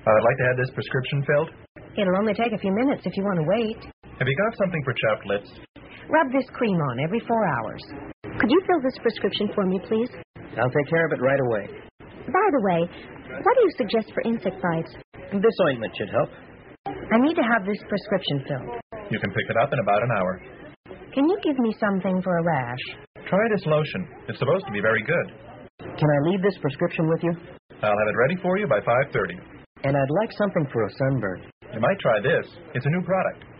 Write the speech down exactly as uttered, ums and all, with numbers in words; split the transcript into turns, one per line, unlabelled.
I'd like to have this prescription filled.
It'll only take a few minutes if you want to wait.
Have you got something for chapped lips?
Rub this cream on every four hours. Could you fill this prescription for me, please?
I'll take care of it right away.
By the way, what do you suggest for insect bites?
This ointment should help.
I need to have this prescription filled.
You can pick it up in about an hour.
Can you give me something for a rash?
Try this lotion. It's supposed to be very good.
Can I leave this prescription with you?
I'll have it ready for you by five thirty.
And I'd like something for a sunburn.
You might try this. It's a new product.